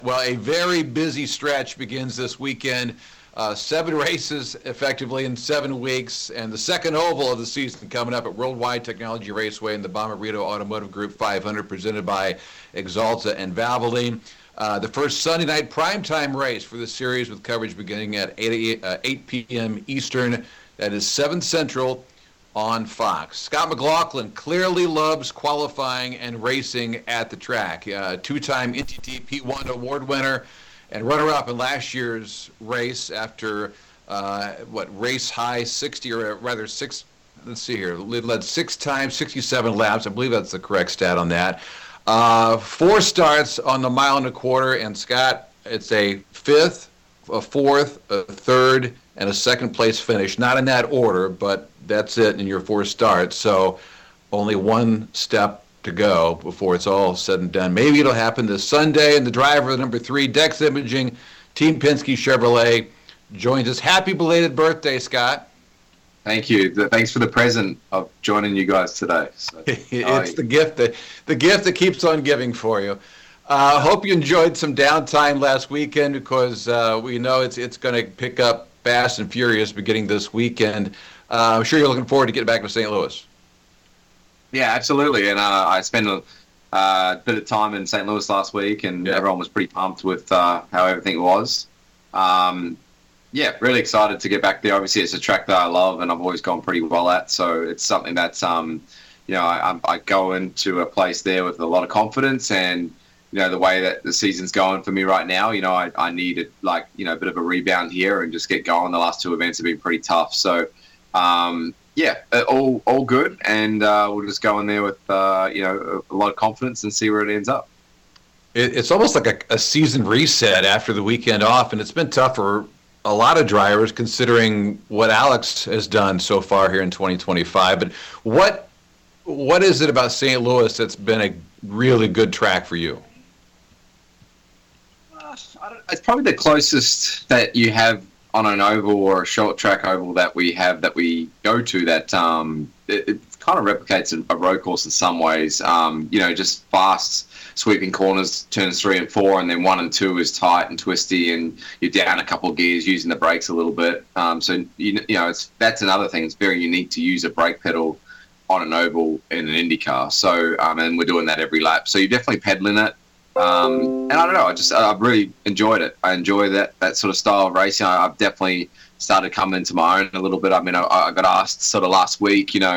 Well, a very busy stretch begins this weekend. 7 races effectively in 7 weeks, and the second oval of the season coming up at Worldwide Technology Raceway in the Bommarito Automotive Group 500, presented by Axalta and Valvoline. The first Sunday night primetime race for the series, with coverage beginning at 8 p.m. Eastern. That is 7 Central on Fox. Scott McLaughlin clearly loves qualifying and racing at the track. Two-time NTT P1 award winner and runner-up in last year's race after, race high 60, or rather six, let's see here, led 6 times, 67 laps. I believe that's the correct stat on that. 4 starts on the mile and a quarter, and Scott, it's a 5th, a 4th, a 3rd, and a 2nd place finish. Not in that order, but that's it in your 4 starts. So only 1 step to go before it's all said and done. Maybe it'll happen this Sunday. And the driver, number 3, Dex Imaging, Team Penske Chevrolet, joins us. Happy belated birthday, Scott. Thank you. Thanks for the present of joining you guys today. So, it's the gift that keeps on giving for you. Hope you enjoyed some downtime last weekend, because we know it's going to pick up fast and furious beginning this weekend. I'm sure you're looking forward to getting back to St. Louis. Yeah, absolutely. And I spent a bit of time in St. Louis last week, and everyone was pretty pumped with how everything was. Really excited to get back there. Obviously, it's a track that I love and I've always gone pretty well at. So it's something that's, I go into a place there with a lot of confidence, and the way that the season's going for me right now, I needed a bit of a rebound here and just get going. The last 2 events have been pretty tough. So, all good. And we'll just go in there with, a lot of confidence and see where it ends up. It's almost like a season reset after the weekend off, and it's been tough for a lot of drivers considering what Alex has done so far here in 2025. But what is it about St. Louis that's been a really good track for you? It's probably the closest that you have on an oval or a short track oval that we go to, that it kind of replicates a road course in some ways. Just fast sweeping corners, turns 3 and 4, and then 1 and 2 is tight and twisty, and you're down a couple of gears using the brakes a little bit. That's another thing. It's very unique to use a brake pedal on an oval in an Indy car. So, and we're doing that every lap. So you're definitely pedaling it. And I don't know, I've really enjoyed it. I enjoy that sort of style of racing. I've definitely started coming into my own a little bit. I mean, I got asked sort of last week, do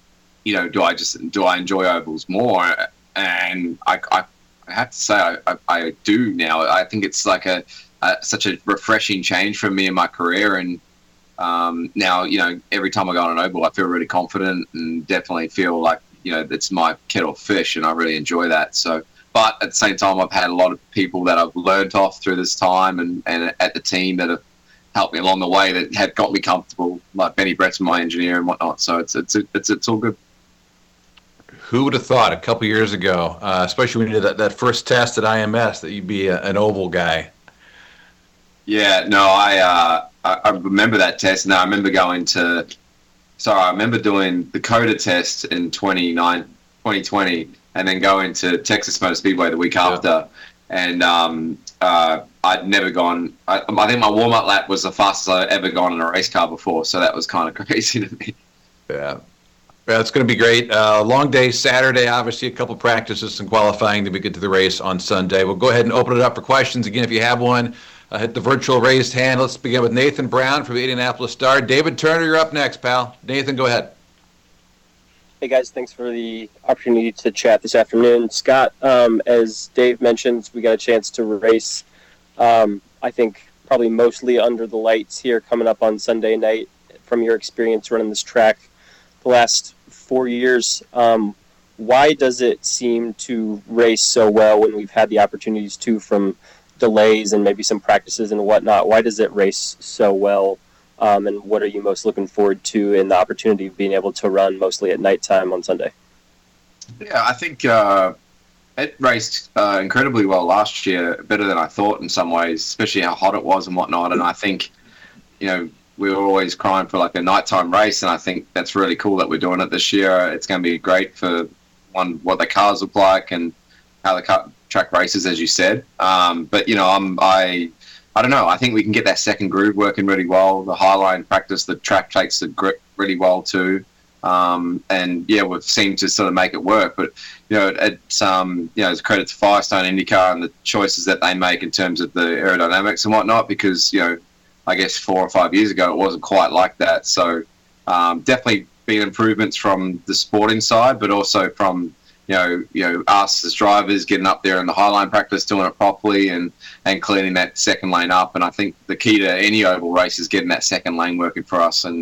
I enjoy ovals more? And I have to say I do now. I think it's like such a refreshing change for me in my career. And now, every time I go on an oval, I feel really confident and definitely feel like, it's my kettle of fish, and I really enjoy that. So, but at the same time, I've had a lot of people that I've learned off through this time, and at the team that have helped me along the way, that have got me comfortable, like Benny Brett's my engineer and whatnot. So it's all good. Who would have thought a couple years ago, especially when you did that first test at IMS, that you'd be an oval guy? Yeah, no, I remember that test. And I remember I remember doing the COTA test in 2020, and then going to Texas Motor Speedway the week after. And I'd never gone. I think my warm-up lap was the fastest I'd ever gone in a race car before. So that was kind of crazy to me. Yeah. Well, it's going to be great. Long day Saturday, obviously a couple practices and qualifying to get to the race on Sunday. We'll go ahead and open it up for questions. Again, if you have one, hit the virtual raised hand. Let's begin with Nathan Brown from the Indianapolis Star. David Turner, you're up next, pal. Nathan, go ahead. Hey, guys. Thanks for the opportunity to chat this afternoon. Scott, as Dave mentioned, we got a chance to race, I think, probably mostly under the lights here coming up on Sunday night. From your experience running this track the last 4 years, why does it seem to race so well when we've had the opportunities to, from delays and maybe some practices and whatnot? Why does it race so well? And what are you most looking forward to in the opportunity of being able to run mostly at nighttime on Sunday? Yeah, I think it raced incredibly well last year, better than I thought in some ways, especially how hot it was and whatnot. And I think, we were always crying for like a nighttime race, and I think that's really cool that we're doing it this year. It's going to be great for what the cars look like and how track races, as you said. But I don't know. I think we can get that second groove working really well. The highline practice, the track takes the grip really well too. And yeah, we've seemed to sort of make it work. But it's it's a credit to Firestone IndyCar and the choices that they make in terms of the aerodynamics and whatnot. Because I guess 4 or 5 years ago it wasn't quite like that. So definitely been improvements from the sporting side, but also from us as drivers getting up there in the highline practice, doing it properly, and cleaning that second lane up. And I think the key to any oval race is getting that second lane working for us. And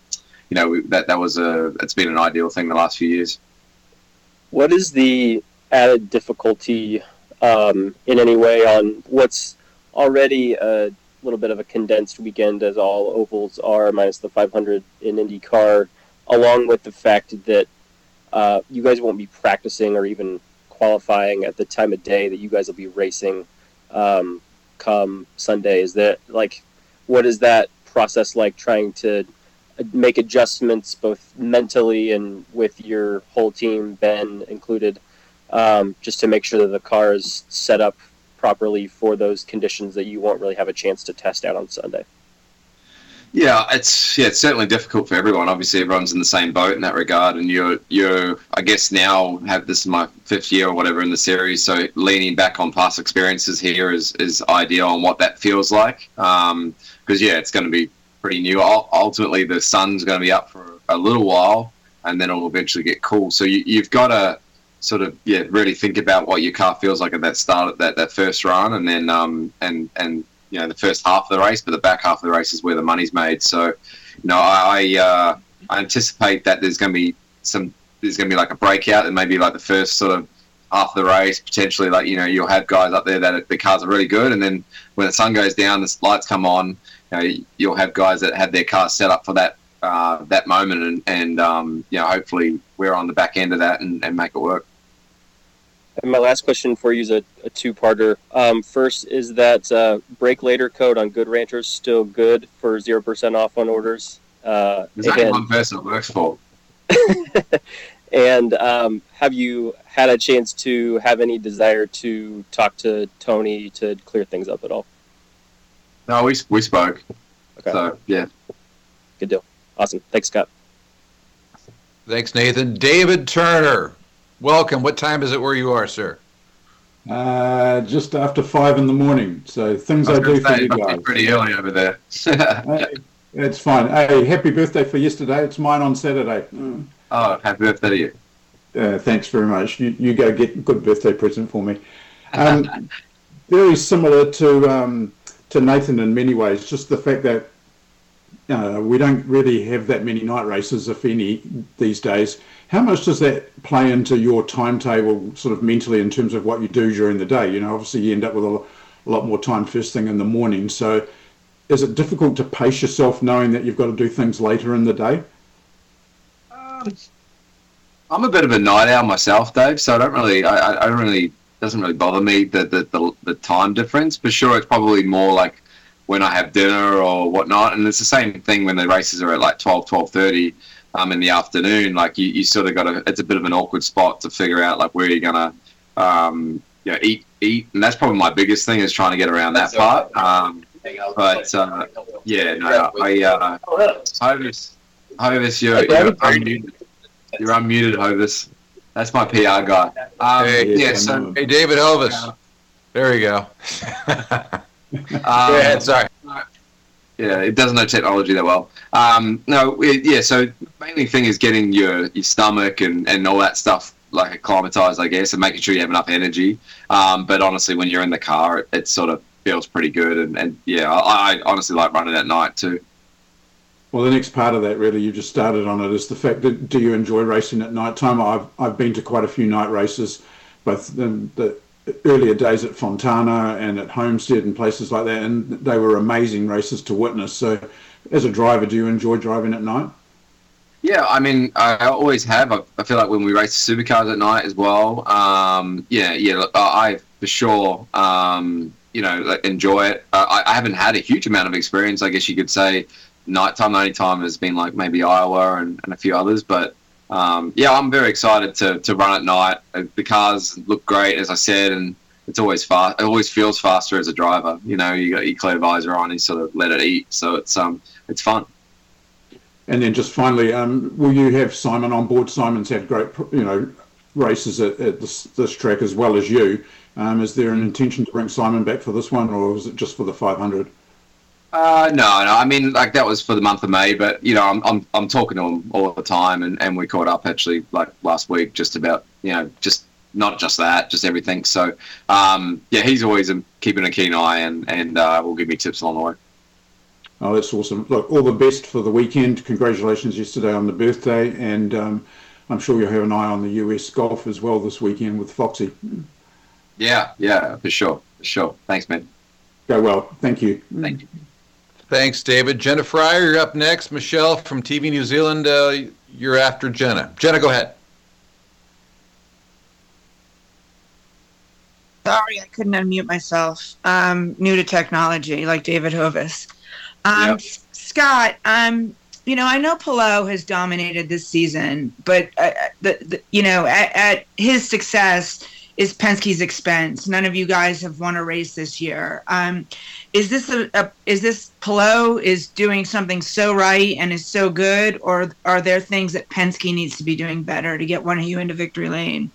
it's been an ideal thing the last few years. What is the added difficulty in any way on what's already a little bit of a condensed weekend, as all ovals are, minus the 500 in IndyCar, along with the fact that you guys won't be practicing or even qualifying at the time of day that you guys will be racing come Sunday? Is that what is that process like, trying to make adjustments both mentally and with your whole team, Ben included, just to make sure that the car is set up properly for those conditions that you won't really have a chance to test out on Sunday? Yeah, it's certainly difficult for everyone. Obviously, everyone's in the same boat in that regard. And you're I guess now this is my 5th year or whatever in the series. So leaning back on past experiences here is ideal on what that feels like. Because it's going to be pretty new. Ultimately, the sun's going to be up for a little while, and then it'll eventually get cool. So you've got to sort of really think about what your car feels like at that start, at that first run, and then the first half of the race, but the back half of the race is where the money's made. So, I anticipate that there's going to be like a breakout, and maybe like the first sort of half of the race, potentially you'll have guys up there that the cars are really good, and then when the sun goes down, the lights come on, you'll have guys that have their cars set up for that moment, and hopefully we're on the back end of that and make it work. And my last question for you is a two-parter. First, is that break later code on Good Ranchers still good for 0% off on orders? There's only one person it works for. And have you had a chance to have any desire to talk to Tony to clear things up at all? No, we spoke. Okay. So, yeah. Good deal. Awesome. Thanks, Scott. Thanks, Nathan. David Turner, welcome. What time is it where you are, sir? Just after 5 a.m. So things I do for you guys. Pretty early over there. It's fine. Hey, happy birthday for yesterday. It's mine on Saturday. Oh, happy birthday to you. Thanks very much. You go get a good birthday present for me. Very similar to Nathan in many ways. Just the fact that we don't really have that many night races, if any, these days. How much does that play into your timetable sort of mentally in terms of what you do during the day? Obviously you end up with a lot more time first thing in the morning. So is it difficult to pace yourself knowing that you've got to do things later in the day? I'm a bit of a night owl myself, Dave, so I don't really doesn't really bother me the time difference. For sure, it's probably more like when I have dinner or whatnot, and it's the same thing when the races are at like 12:30 in the afternoon. Like you sort of got to. It's a bit of an awkward spot to figure out like where you're gonna eat, and that's probably my biggest thing is trying to get around that part. Hovis, you're unmuted, Hovis. That's my PR guy. Hey, David Hovis. There you go. Sorry. Yeah, it doesn't know technology that well. So mainly thing is getting your stomach and all that stuff like acclimatized, I guess, and making sure you have enough energy. But honestly, when you're in the car, it sort of feels pretty good. I honestly like running at night too. Well, the next part of that, really, you just started on it, is the fact that do you enjoy racing at night time? I've been to quite a few night races, both in the earlier days at Fontana and at Homestead and places like that, and they were amazing races to witness. So as a driver, do you enjoy driving at night? Yeah, I mean, I always have. I feel like when we race the supercars at night as well, I for sure, enjoy it. I haven't had a huge amount of experience, I guess you could say. Nighttime, the only time has been like maybe Iowa and a few others, but I'm very excited to run at night. The cars look great, as I said, and it's always fast. It always feels faster as a driver. You know, you got your clear visor on, you sort of let it eat. So it's fun. And then just finally, will you have Simon on board? Simon's had great, races at this track as well as you. Is there an intention to bring Simon back for this one, or was it just for the 500? No. I mean, like that was for the month of May, but you know, I'm talking to him all the time, and we caught up actually like last week, just about just not just that, just everything. So he's always keeping a keen eye, and will give me tips along the way. Oh, that's awesome. Look, all the best for the weekend. Congratulations yesterday on the birthday, and I'm sure you'll have an eye on the US golf as well this weekend with Foxy. Yeah, for sure. Thanks, man. Go well. Thank you. Thank you. Thanks, David. Jenna Fryer, you're up next. Michelle from TV New Zealand, you're after Jenna. Jenna, go ahead. Sorry, I couldn't unmute myself. New to technology, like David Hovis. Yep. Scott, I know Palou has dominated this season, but at his success is Penske's expense. None of you guys have won a race this year. Is this Palou is doing something so right and is so good, or are there things that Penske needs to be doing better to get one of you into victory lane?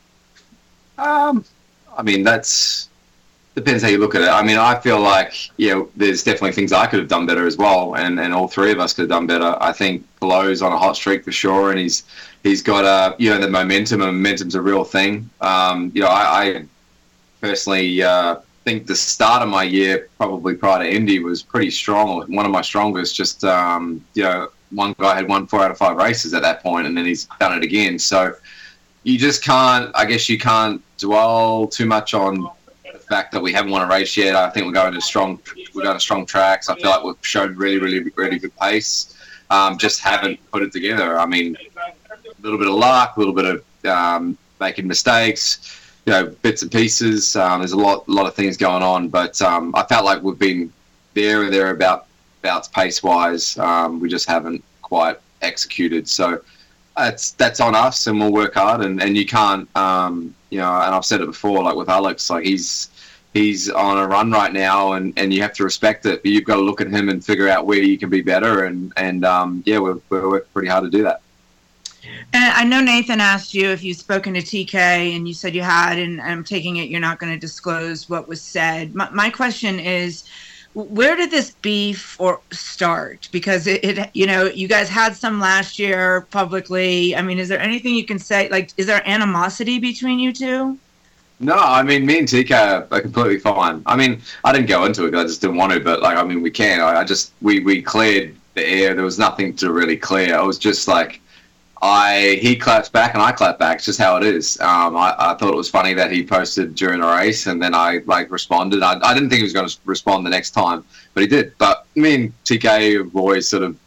I mean, depends how you look at it. I mean, I feel like, there's definitely things I could have done better as well, and all three of us could have done better. I think Palou's on a hot streak for sure, and he's got the momentum, and momentum's a real thing. I personally think the start of my year, probably prior to Indy, was pretty strong. One of my strongest. Just one guy had won 4 out of 5 races at that point, and then he's done it again. So you just can't. I guess you can't dwell too much on the fact that we haven't won a race yet. I think we're going to strong tracks. I feel like we've shown really, really, really good pace. Just haven't put it together. I mean, a little bit of luck, a little bit of making mistakes, bits and pieces. There's a lot of things going on, but I felt like we've been there or thereabouts pace-wise. We just haven't quite executed. So that's on us, and we'll work hard. And you can't, and I've said it before, like with Alex, like he's on a run right now, and you have to respect it. But you've got to look at him and figure out where you can be better. And we're working pretty hard to do that. And I know Nathan asked you if you've spoken to TK, and you said you had, and I'm taking it you're not going to disclose what was said. My question is, where did this beef start? Because it you guys had some last year publicly. I mean, is there anything you can say? Like, is there animosity between you two? No, I mean, me and TK are completely fine. I mean, I didn't go into it because I just didn't want to, but we can. We cleared the air. There was nothing to really clear. I was just like, he claps back and I clap back. It's just how it is. I thought it was funny that he posted during a race, and then I responded. I didn't think he was going to respond the next time, but he did. But me and TK have always sort of,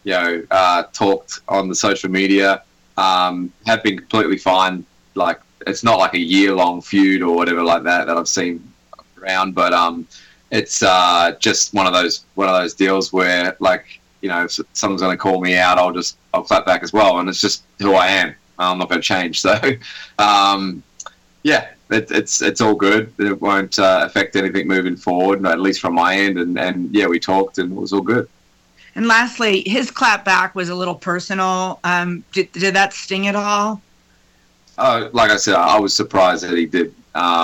talked on the social media, have been completely fine. Like, it's not like a year-long feud or whatever like that I've seen around, but it's just one of those deals where, like, if someone's going to call me out, I'll clap back as well, and it's just who I am. I'm not going to change. So, it's all good. It won't affect anything moving forward, at least from my end. And we talked, and it was all good. And lastly, his clap back was a little personal. Did that sting at all? Like I said, I was surprised that he did.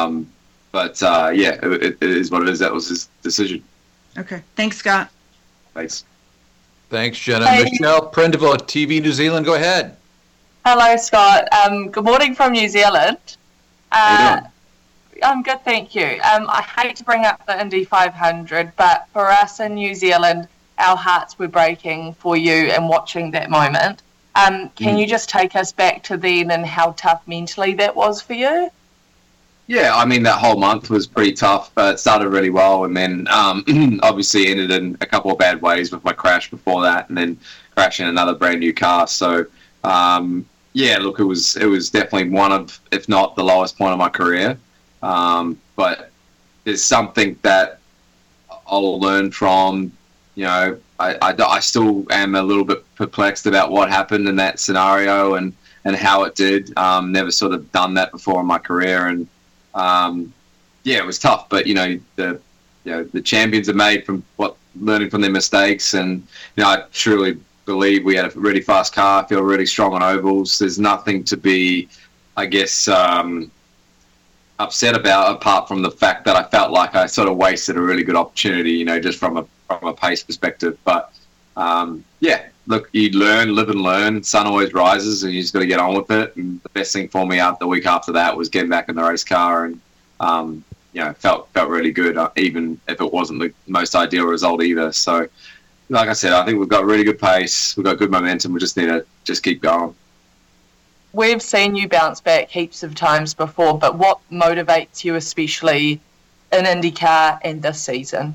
It is what it is. That was his decision. Okay. Thanks, Scott. Thanks. Thanks, Jenna. Hey. Michelle Prendeville, TV New Zealand, go ahead. Hello, Scott. Good morning from New Zealand. How you doing? I'm good, thank you. I hate to bring up the Indy 500, but for us in New Zealand, our hearts were breaking for you and watching that moment. Can you just take us back to then and how tough mentally that was for you? Yeah, I mean, that whole month was pretty tough. It started really well, and then obviously ended in a couple of bad ways with my crash before that, and then crashing another brand new car. So, look, it was definitely one of, if not the lowest point of my career. But there's something that I'll learn from. I still am a little bit perplexed about what happened in that scenario and how it did. Never sort of done that before in my career, and yeah, it was tough, but the champions are made from learning from their mistakes, and I truly believe we had a really fast car. I feel really strong on ovals. There's nothing to be, I guess, upset about, apart from the fact that I felt like I sort of wasted a really good opportunity, just from a pace perspective. But look, you live and learn. Sun always rises, and you just got to get on with it. And the best thing for me the week after that was getting back in the race car, and felt really good, even if it wasn't the most ideal result either. So, like I said, I think we've got really good pace, we've got good momentum. We just need to just keep going. We've seen you bounce back heaps of times before, but what motivates you, especially in IndyCar and this season?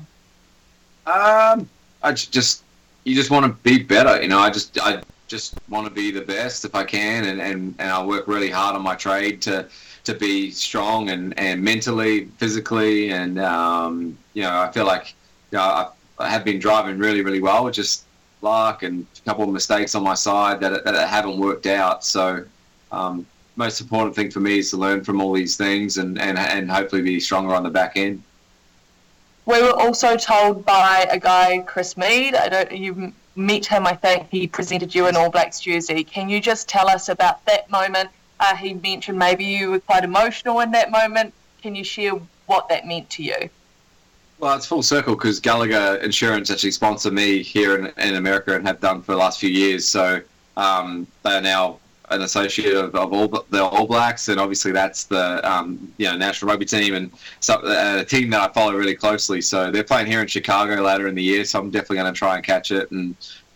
You just want to be better. I just want to be the best if I can, and I work really hard on my trade to be strong and mentally, physically, and I feel like I have been driving really, really well. Just luck and a couple of mistakes on my side that haven't worked out. So most important thing for me is to learn from all these things and hopefully be stronger on the back end. We were also told by a guy, Chris Mead, you met him, I think, he presented you an All Blacks jersey. Can you just tell us about that moment? He mentioned maybe you were quite emotional in that moment. Can you share what that meant to you? Well, it's full circle because Gallagher Insurance actually sponsor me here in America and have done for the last few years. So they are now an associate of the All Blacks, and obviously that's the national rugby team and a team that I follow really closely. So they're playing here in Chicago later in the year, so I'm definitely going to try and catch it. And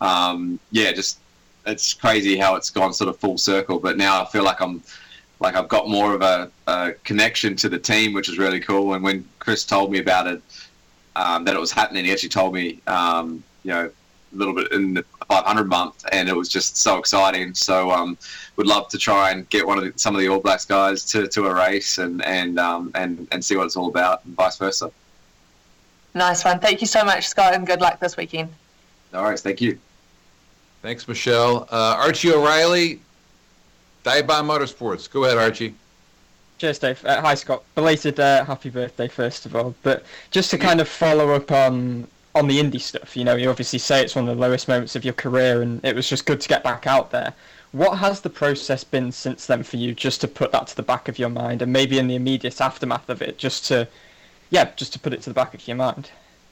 it's crazy how it's gone sort of full circle. But now I feel like I've got more of a connection to the team, which is really cool. And when Chris told me about it, that it was happening, he actually told me, a little bit in the 500 month, and it was just so exciting. So would love to try and get some of the All Blacks guys to a race and see what it's all about, and vice versa. Nice one. Thank you so much, Scott, and good luck this weekend. All right, thank you. Thanks, Michelle. Archie O'Reilly, Dive Bomb Motorsports. Go ahead, Archie. Cheers, Dave. Hi, Scott. Belated happy birthday, first of all. But just to kind of follow up on the Indy stuff, you obviously say it's one of the lowest moments of your career, and it was just good to get back out there. What has the process been since then for you, just to put that to the back of your mind, and maybe in the immediate aftermath of it, just to put it to the back of your mind?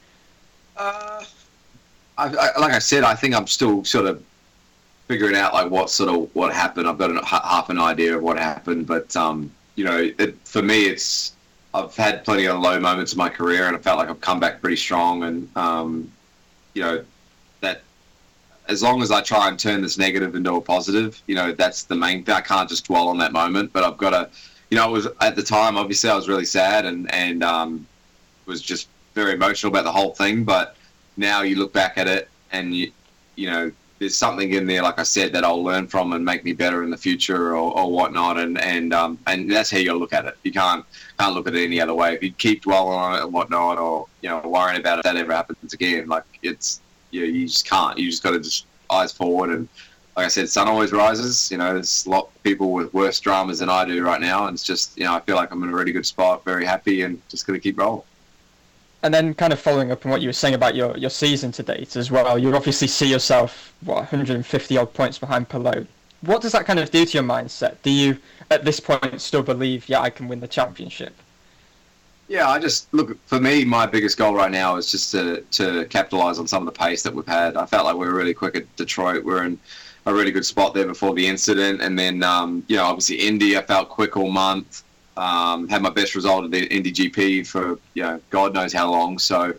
Like I said, I think I'm still sort of figuring out like what happened. I've got half an idea of what happened, but for me, I've had plenty of low moments in my career, and I felt like I've come back pretty strong. And that as long as I try and turn this negative into a positive, that's the main thing. I can't just dwell on that moment, but I've got to. It was at the time. Obviously, I was really sad and was just very emotional about the whole thing. But now you look back at it, and there's something in there, like I said, that I'll learn from and make me better in the future or whatnot. And that's how you got to look at it. You can't look at it any other way. If you keep dwelling on it and whatnot, or worrying about it, if that ever happens again, like it's you just can't. You just got to just eyes forward. And like I said, sun always rises. There's a lot of people with worse dramas than I do right now, and it's just I feel like I'm in a really good spot, very happy, and just got to keep rolling. And then kind of following up on what you were saying about your season to date as well, you obviously see yourself, 150 odd points behind Palou. What does that kind of do to your mindset? Do you, at this point, still believe, I can win the championship? Yeah, I just, look, for me, my biggest goal right now is just to capitalise on some of the pace that we've had. I felt like we were really quick at Detroit. We were in a really good spot there before the incident. And then, obviously Indy, I felt quick all month. Had my best result at the Indy GP for God knows how long. So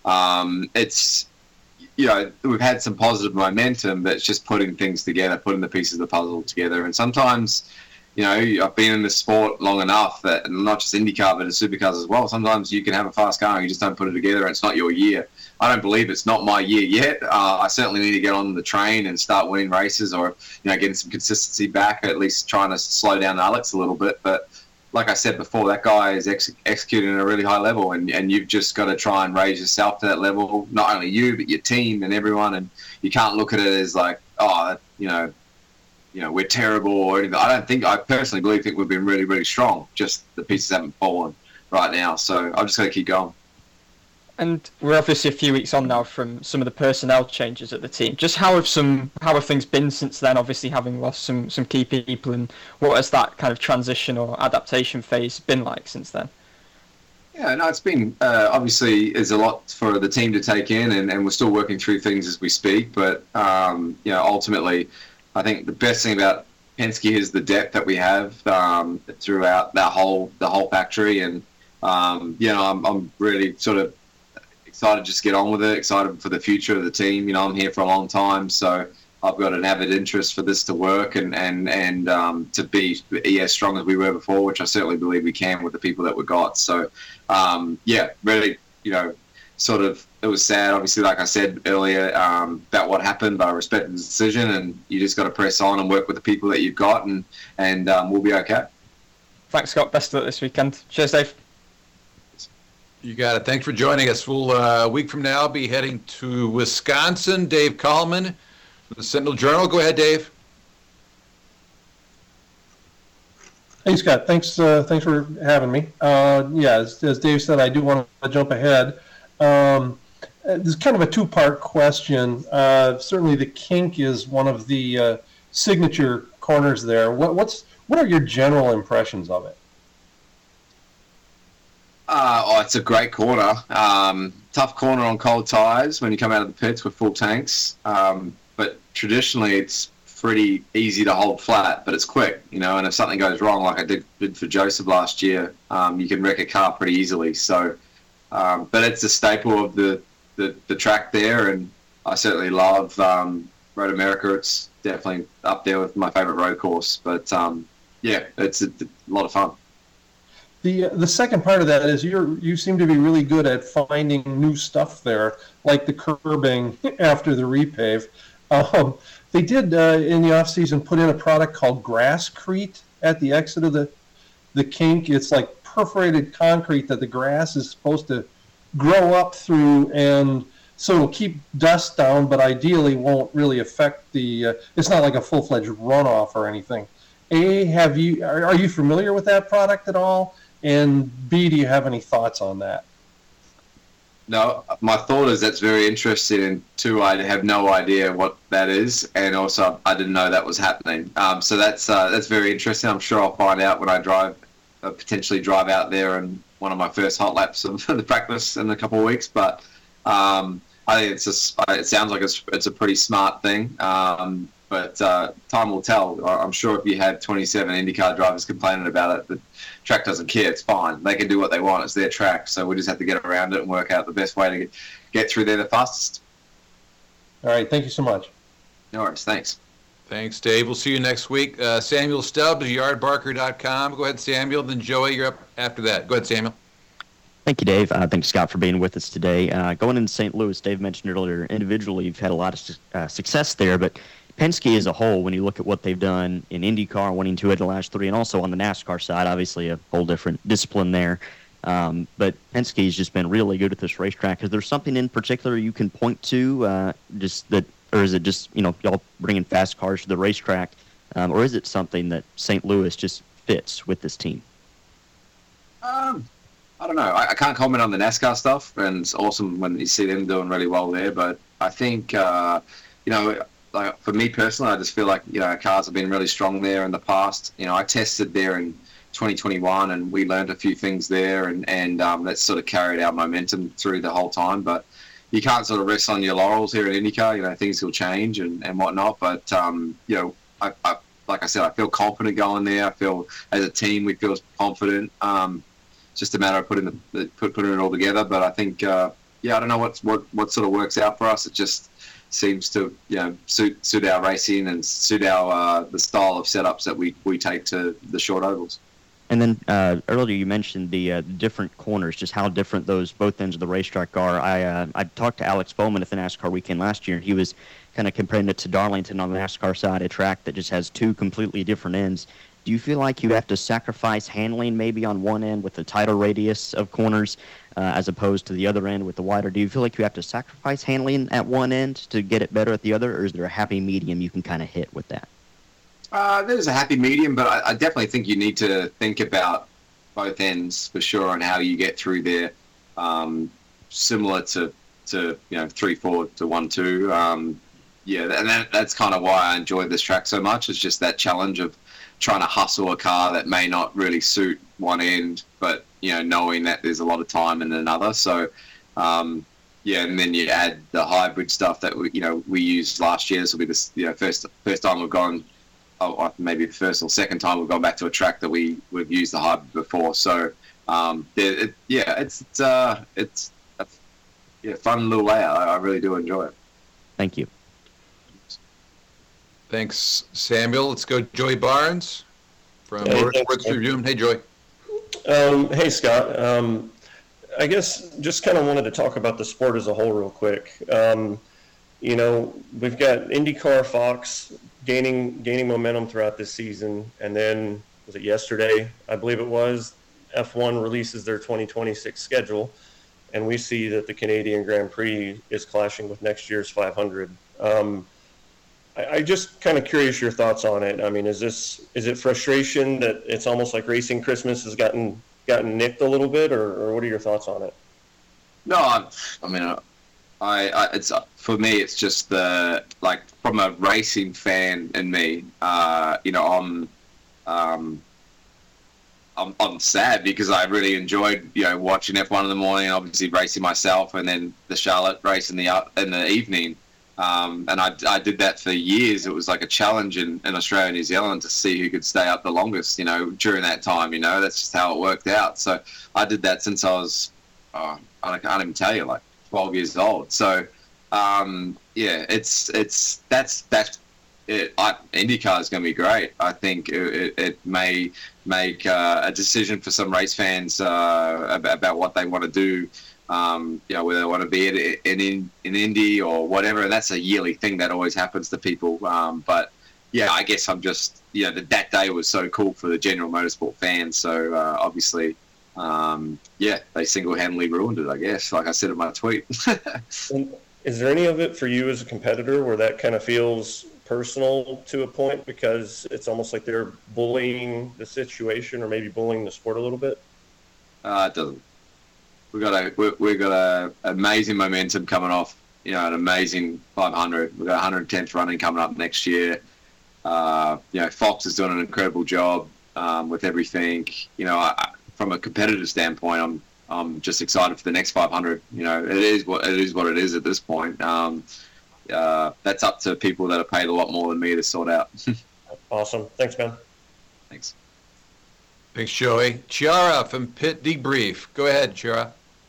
it's we've had some positive momentum, but it's just putting things together, putting the pieces of the puzzle together. And sometimes I've been in this sport long enough that not just IndyCar but in supercars as well. Sometimes you can have a fast car and you just don't put it together, and it's not your year. I don't believe it's not my year yet. I certainly need to get on the train and start winning races, or getting some consistency back, at least trying to slow down Alex a little bit. But like I said before, that guy is executing at a really high level, and you've just got to try and raise yourself to that level. Not only you, but your team and everyone. And you can't look at it as like, we're terrible or anything. I personally think we've been really, really strong. Just the pieces haven't fallen. right now. So I've just got to keep going. And we're obviously a few weeks on now from some of the personnel changes at the team. Just how have things been since then? Obviously, having lost some key people, and what has that kind of transition or adaptation phase been like since then? Yeah, no, it's been obviously there's a lot for the team to take in, and we're still working through things as we speak. But ultimately, I think the best thing about Penske is the depth that we have throughout the whole factory, and I'm really sort of excited to just get on with it, excited for the future of the team. I'm here for a long time, so I've got an avid interest for this to work and to be as strong as we were before, which I certainly believe we can with the people that we've got. So, really, sort of, it was sad, obviously, like I said earlier, about what happened, but I respect the decision, and you just got to press on and work with the people that you've got, and we'll be okay. Thanks, Scott. Best of luck this weekend. Cheers, Dave. You got it. Thanks for joining us. We'll, a week from now, be heading to Wisconsin. Dave Kallman, the Sentinel Journal. Go ahead, Dave. Hey, Scott. Thanks for having me. As Dave said, I do want to jump ahead. This is kind of a two-part question. Certainly, the kink is one of the signature corners there. What are your general impressions of it? It's a great corner. Tough corner on cold tires when you come out of the pits with full tanks. But traditionally, it's pretty easy to hold flat, but it's quick, and if something goes wrong, like I did for Joseph last year, you can wreck a car pretty easily. So, but it's a staple of the track there, and I certainly love Road America. It's definitely up there with my favorite road course, but it's a lot of fun. The second part of that is you seem to be really good at finding new stuff there, like the curbing after the repave. They did in the off season put in a product called Grasscrete at the exit of the kink. It's like perforated concrete that the grass is supposed to grow up through, and so it'll keep dust down, but ideally won't really affect the. It's not like a full-fledged runoff or anything. Are you familiar with that product at all? And B, do you have any thoughts on that? No, my thought is that's very interesting, and two, I have no idea what that is, and also I didn't know that was happening. So that's very interesting. I'm sure I'll find out when I potentially drive out there in one of my first hot laps of the practice in a couple of weeks. But I think it sounds like it's a pretty smart thing. But time will tell. I'm sure if you had 27 IndyCar drivers complaining about it, the track doesn't care. It's fine. They can do what they want. It's their track. So we just have to get around it and work out the best way to get through there the fastest. All right. Thank you so much. No worries. Thanks. Thanks, Dave. We'll see you next week. Samuel Stubbs, yardbarker.com. Go ahead, Samuel. Then Joey, you're up after that. Go ahead, Samuel. Thank you, Dave. Thanks, Scott, for being with us today. Going into St. Louis, Dave mentioned earlier, individually you've had a lot of success there, but Penske as a whole, when you look at what they've done in IndyCar, winning 2 of the last 3, and also on the NASCAR side, obviously a whole different discipline there. But Penske's just been really good at this racetrack. Is there something in particular you can point to, or is it just y'all bringing fast cars to the racetrack, or is it something that St. Louis just fits with this team? I don't know. I can't comment on the NASCAR stuff, and it's awesome when you see them doing really well there. But I think like for me personally, I just feel like cars have been really strong there in the past. I tested there in 2021, and we learned a few things there, and that's sort of carried our momentum through the whole time. But you can't sort of rest on your laurels here in IndyCar. Things will change and whatnot. But I like I said, I feel confident going there. I feel as a team we feel confident. It's just a matter of putting it all together. But I think I don't know what sort of works out for us. It just seems to suit our racing and suit our the style of setups that we take to the short ovals. And then earlier you mentioned the different corners, just how different those both ends of the racetrack are. I talked to Alex Bowman at the NASCAR weekend last year, and he was kind of comparing it to Darlington on the NASCAR side, a track that just has 2 completely different ends. Do you feel like you have to sacrifice handling maybe on one end with the tighter radius of corners as opposed to the other end with the wider? Do you feel like you have to sacrifice handling at one end to get it better at the other, or is there a happy medium you can kind of hit with that? There's a happy medium, but I definitely think you need to think about both ends for sure on how you get through there. Similar to 3-4 to 1-2. And that's kind of why I enjoyed this track so much. It's just that challenge of trying to hustle a car that may not really suit one end, but knowing that there's a lot of time in another. So and then you add the hybrid stuff that we used last year. This will be the first time we've gone, maybe the first or second time we've gone back to a track that we've used the hybrid before. So it's a fun little layout. I really do enjoy it. Thank you. Thanks, Samuel. Let's go Joey Barnes from Hey, Motorsports thanks, Review. Hey, Joey. Hey, Scott. I guess just kind of wanted to talk about the sport as a whole real quick. We've got IndyCar Fox gaining momentum throughout this season, and then was it yesterday? I believe it was. F1 releases their 2026 schedule, and we see that the Canadian Grand Prix is clashing with next year's 500. I just kind of curious your thoughts on it. I mean, is it frustration that it's almost like Racing Christmas has gotten nicked a little bit, or what are your thoughts on it? No, it's for me. It's just from a racing fan in me. I'm sad because I really enjoyed watching F1 in the morning, obviously racing myself, and then the Charlotte race in the evening. And I did that for years. It was like a challenge in Australia and New Zealand to see who could stay up the longest, during that time. That's just how it worked out. So I did that since I was, I can't even tell you, like 12 years old. So, that's it. IndyCar is going to be great. I think it may make a decision for some race fans about what they want to do. Whether they want to be in Indy or whatever, and that's a yearly thing that always happens to people. But I guess I'm just that day was so cool for the general motorsport fans. So obviously, they single-handedly ruined it. I guess, like I said in my tweet. Is there any of it for you as a competitor where that kind of feels personal to a point because it's almost like they're bullying the situation or maybe bullying the sport a little bit? It doesn't. We've got a amazing momentum coming off, an amazing 500. We've got 110th running coming up next year. Fox is doing an incredible job with everything. From a competitive standpoint, I'm just excited for the next 500. It is what it is at this point. That's up to people that are paid a lot more than me to sort out. Awesome. Thanks, man. Thanks. Thanks, Joey. Chiara from Pit Debrief. Go ahead, Chiara.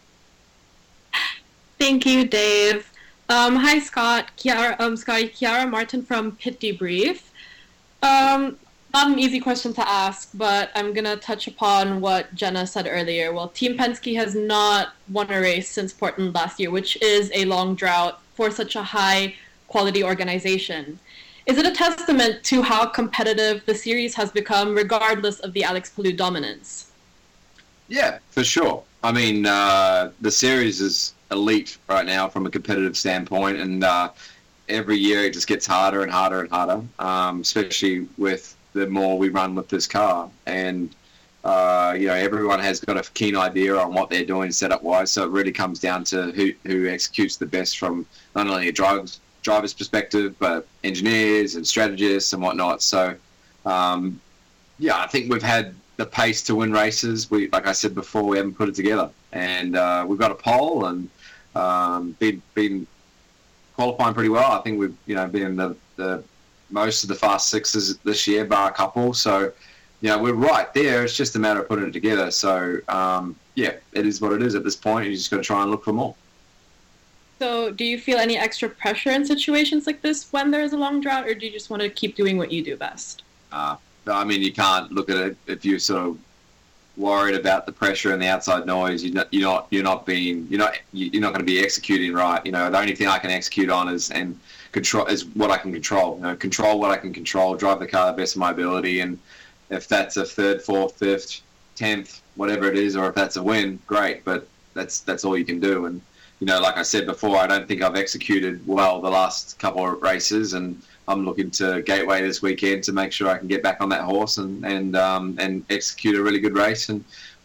Thank you, Dave. Hi, Scott. Chiara Martin from Pit Debrief. Not an easy question to ask, but I'm going to touch upon what Jenna said earlier. Well, Team Penske has not won a race since Portland last year, which is a long drought for such a high-quality organization. Is it a testament to how competitive the series has become, regardless of the Alex Palou dominance? Yeah, for sure. I mean, the series is elite right now from a competitive standpoint, and every year it just gets harder and harder and harder, especially with the more we run with this car. And, everyone has got a keen idea on what they're doing setup-wise, so it really comes down to who executes the best from not only a driver's perspective, but engineers and strategists and whatnot. So, I think we've had the pace to win races. Like I said before, we haven't put it together, and we've got a pole and been qualifying pretty well. I think we've been in the most of the fast sixes this year, bar a couple. So, we're right there. It's just a matter of putting it together. So, it is what it is at this point. You just got to try and look for more. So do you feel any extra pressure in situations like this when there is a long drought, or do you just want to keep doing what you do best? I mean, you can't look at it if you're sort of worried about the pressure and the outside noise. You're not going to be executing right. The only thing I can execute on is what I can control. Control what I can control, drive the car the best of my ability, and if that's a third, fourth, fifth, 10th, whatever it is, or if that's a win, great. But that's all you can do. And like I said before, I don't think I've executed well the last couple of races, and I'm looking to Gateway this weekend to make sure I can get back on that horse and execute a really good race. And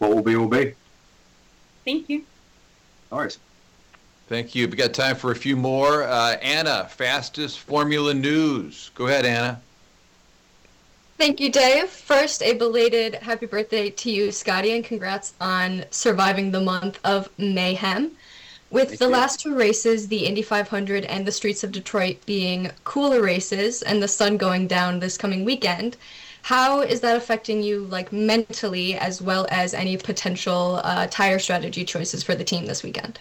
what will be. Thank you. No worries. Thank you. We got time for a few more. Anna, fastest Formula News. Go ahead, Anna. Thank you, Dave. First, a belated happy birthday to you, Scotty, and congrats on surviving the month of mayhem. With the last two races, the Indy 500 and the Streets of Detroit being cooler races and the sun going down this coming weekend, how is that affecting you, like, mentally, as well as any potential tire strategy choices for the team this weekend?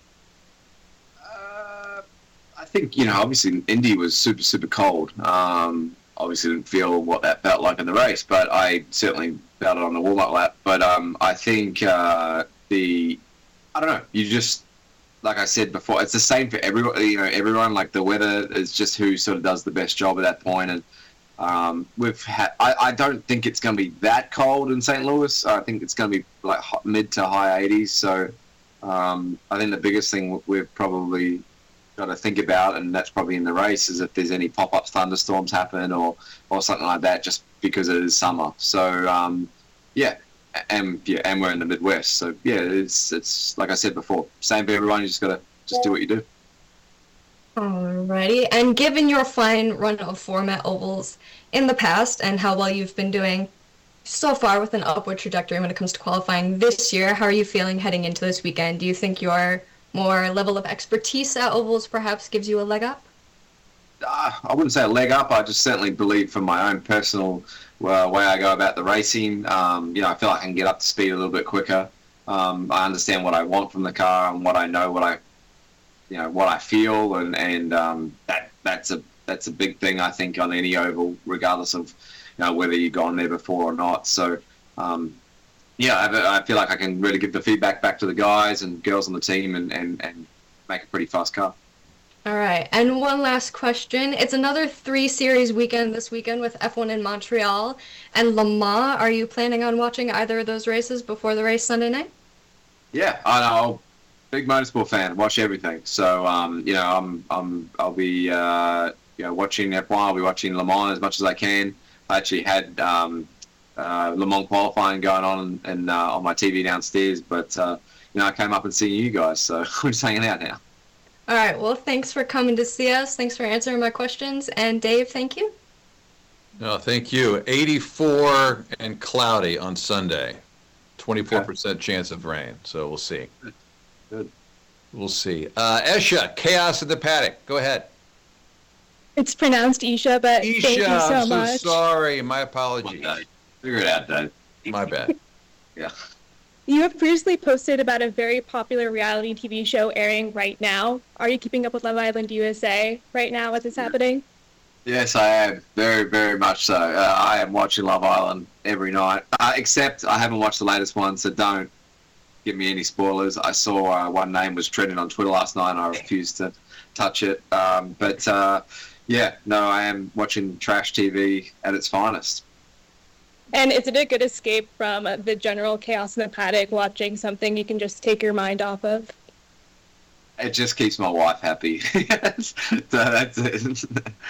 I think, obviously Indy was super, super cold. Obviously didn't feel what that felt like in the race, but I certainly felt it on the warm-up lap. But I think I don't know, you just, like I said before, it's the same for everyone. Everyone, like, the weather is just who sort of does the best job at that point. And I don't think it's going to be that cold in St. Louis. I think it's going to be like mid to high 80s. So I think the biggest thing we've probably got to think about, and that's probably in the race, is if there's any pop-up thunderstorms happen or something like that, just because it is summer. So and we're in the Midwest. So yeah, it's like I said before, same for everyone. You just got to do what you do. Alrighty, and given your fine run of format ovals in the past and how well you've been doing so far with an upward trajectory when it comes to qualifying this year, how are you feeling heading into this weekend? Do you think your more level of expertise at ovals perhaps gives you a leg up? I wouldn't say a leg up. I just certainly believe from my own personal way I go about the racing, I feel like I can get up to speed a little bit quicker. I understand what I want from the car and what I know, what I feel, and that's a big thing, I think, on any oval, regardless of whether you've gone there before or not. So I feel like I can really give the feedback back to the guys and girls on the team and make a pretty fast car. All right, and one last question. It's another 3-series weekend this weekend with F1 in Montreal and Le Mans. Are you planning on watching either of those races before the race Sunday night? Yeah, I know. Big motorsport fan. Watch everything. So I'll be watching F1. I'll be watching Le Mans as much as I can. I actually had Le Mans qualifying going on and on my TV downstairs, but I came up and seeing you guys, so we're just hanging out now. All right, well, thanks for coming to see us. Thanks for answering my questions. And Dave, thank you. No, thank you. 84 and cloudy on Sunday. 24% chance of rain, so we'll see. Good. We'll see. Esha, Chaos in the Paddock. Go ahead. It's pronounced Isha, but Isha, thank you so I'm much. so sorry. My apologies. Figure it out, Dave. My bad. Yeah. You have previously posted about a very popular reality TV show airing right now. Are you keeping up with Love Island USA right now as it's happening? Yes, I am. Very, very much so. I am watching Love Island every night, except I haven't watched the latest one, so don't give me any spoilers. I saw one name was trending on Twitter last night, and I refused to touch it. I am watching trash TV at its finest. And is it a good escape from the general chaos in the paddock, watching something you can just take your mind off of? It just keeps my wife happy. So that's it.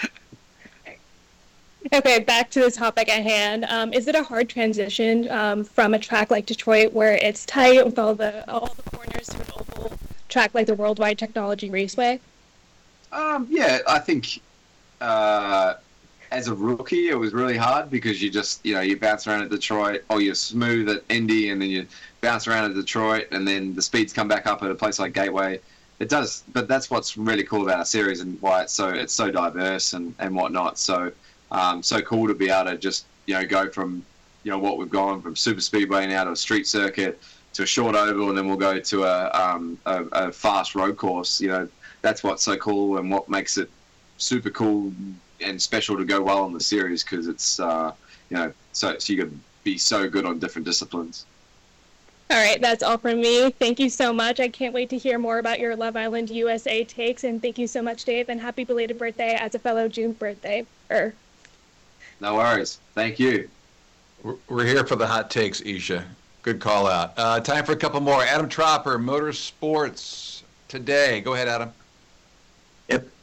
Okay, back to the topic at hand. Is it a hard transition from a track like Detroit, where it's tight with all the corners, to an oval track like the Worldwide Technology Raceway? I think as a rookie, it was really hard because you bounce around at Detroit, or you're smooth at Indy, and then you bounce around at Detroit, and then the speeds come back up at a place like Gateway. It does, but that's what's really cool about our series and why it's so diverse and whatnot. So so cool to be able to just go from what we've gone from super speedway now to a street circuit to a short oval, and then we'll go to a fast road course. That's what's so cool and what makes it super cool and special to go well in the series, because it's so you can be so good on different disciplines. All right, that's all from me. Thank you so much. I can't wait to hear more about your Love Island USA takes, and thank you so much, Dave, and happy belated birthday as a fellow June birthday. No worries. Thank you. We're here for the hot takes, Isha. Good call out. Time for a couple more. Adam Tropper, Motorsports Today. Go ahead, Adam. Yep.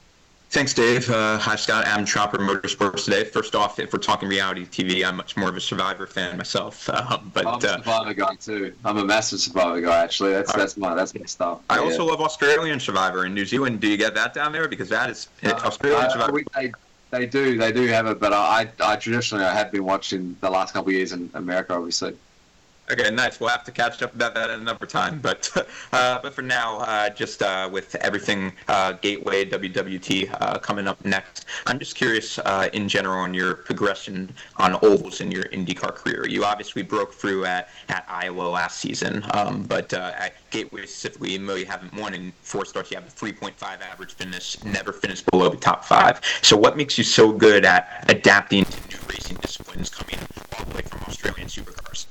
Thanks, Dave. Hi, Scott. Adam Chopper, Motorsports Today. First off, if we're talking reality TV, I'm much more of a Survivor fan myself. But I'm a Survivor guy too. I'm a massive Survivor guy, actually. That's my stuff. I also love Australian Survivor in New Zealand. Do you get that down there? Because that is Australian Survivor. They do have it, but I traditionally have been watching the last couple of years in America, obviously. Okay, nice. We'll have to catch up about that at another time. But for now, just with everything Gateway, WWT coming up next, I'm just curious in general on your progression on ovals in your IndyCar career. You obviously broke through at Iowa last season, but at Gateway specifically, even though you haven't won in 4 starts, you have a 3.5 average finish, never finished below the top 5. So what makes you so good at adapting to new racing disciplines coming all the way from Australian supercars?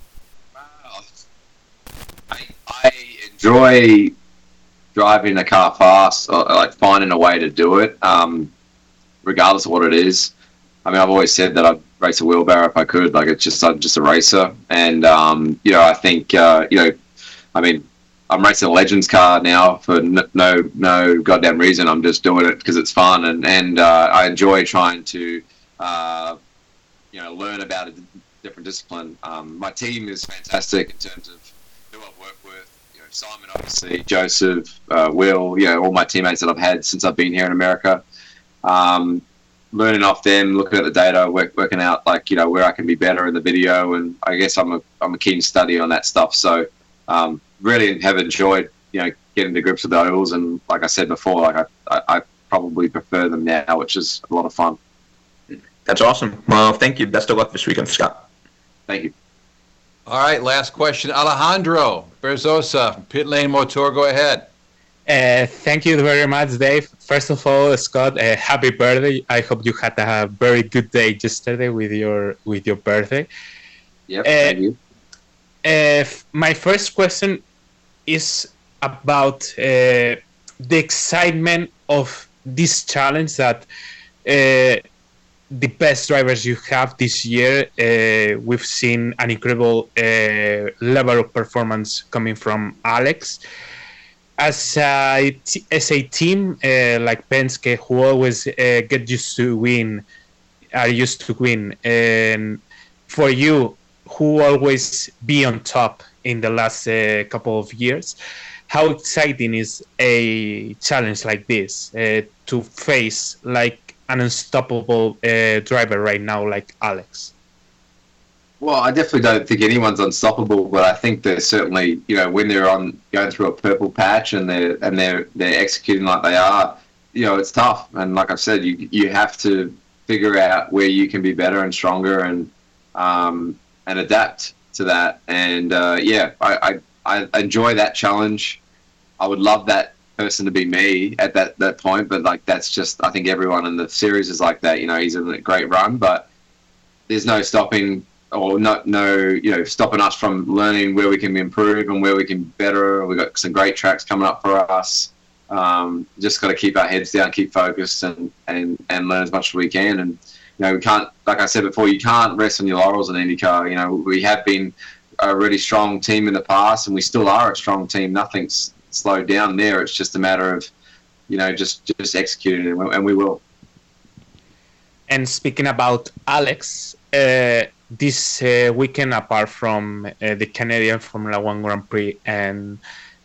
I enjoy driving a car fast, or like finding a way to do it, regardless of what it is. I mean, I've always said that I'd race a wheelbarrow if I could. Like, I'm just a racer, and I think I mean, I'm racing a Legends car now for no goddamn reason. I'm just doing it because it's fun, and I enjoy trying to learn about a different discipline. My team is fantastic in terms of who I've worked with. Simon, obviously, Joseph, Will, all my teammates that I've had since I've been here in America. Learning off them, looking at the data, working out where I can be better in the video, and I guess I'm a keen study on that stuff. So really have enjoyed getting to grips with the ovals, and like I said before, I probably prefer them now, which is a lot of fun. That's awesome. Well, thank you. Best of luck this weekend, Scott. Thank you. All right, last question. Alejandro Berzosa, Pit Lane Motor, go ahead. Thank you very much, Dave. First of all, Scott, happy birthday. I hope you had a very good day yesterday with your birthday. Yep, thank you. My first question is about the excitement of this challenge that the best drivers you have this year. We've seen an incredible level of performance coming from Alex. As a team like Penske, who always get used to win, and for you, who always be on top in the last couple of years, how exciting is a challenge like this to face like an unstoppable driver right now like Alex? Well, I definitely don't think anyone's unstoppable, but I think they're certainly, when they're going through a purple patch and they're executing like they are, it's tough. And like I said, you have to figure out where you can be better and stronger and adapt to that. And I enjoy that challenge. I would love that person to be me at that point, but that's just, I think everyone in the series is like that. He's in a great run, but there's no stopping stopping us from learning where we can improve and where we can be better. We've got some great tracks coming up for us. Just got to keep our heads down, keep focused, and learn as much as we can. And we can't, like I said before, you can't rest on your laurels in IndyCar. We have been a really strong team in the past, and we still are a strong team. Nothing's slowed down there. It's just a matter of just executing it, and we will. And speaking about Alex, this weekend, apart from the Canadian Formula One Grand Prix and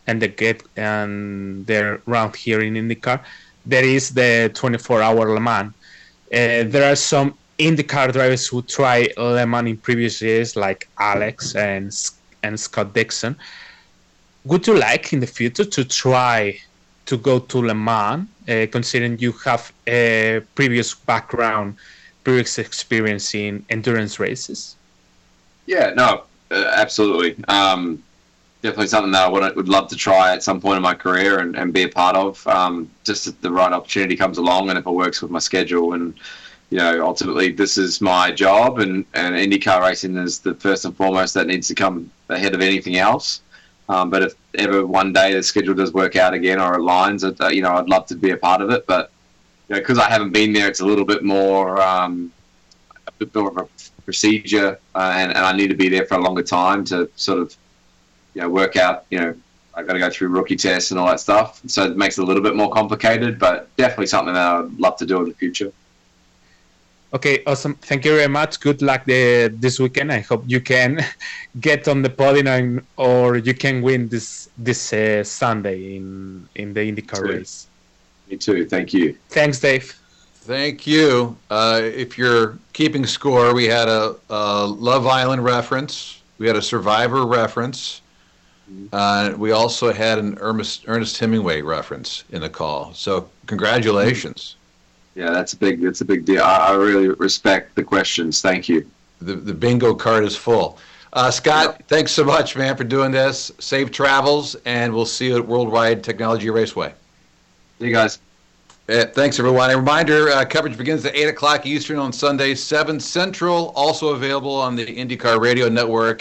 their round here in IndyCar, there is the 24-hour Le Mans. There are some IndyCar drivers who try Le Mans in previous years, like Alex and Scott Dixon. Would you like in the future to try to go to Le Mans, considering you have a previous experience in endurance races? Yeah, no, absolutely. Definitely something that I would love to try at some point in my career and be a part of. Just if the right opportunity comes along and if it works with my schedule. And ultimately this is my job, and IndyCar racing is the first and foremost that needs to come ahead of anything else. But if ever one day the schedule does work out again or aligns, I'd love to be a part of it. But because I haven't been there, it's a little bit more of a procedure, and I need to be there for a longer time to sort of work out I got to go through rookie tests and all that stuff. So it makes it a little bit more complicated, but definitely something that I'd love to do in the future. Okay, awesome. Thank you very much. Good luck this weekend. I hope you can get on the podium or you can win this Sunday in the IndyCar race. Me too. Thank you. Thanks, Dave. Thank you. If you're keeping score, we had a Love Island reference. We had a Survivor reference. We also had an Ernest Hemingway reference in the call. So congratulations. Yeah, that's a big deal. I really respect the questions. Thank you. The bingo card is full. Scott, thanks so much, man, for doing this. Safe travels, and we'll see you at Worldwide Technology Raceway. See you guys. Thanks, everyone. A reminder, coverage begins at 8 o'clock Eastern on Sunday, 7 Central, also available on the IndyCar Radio Network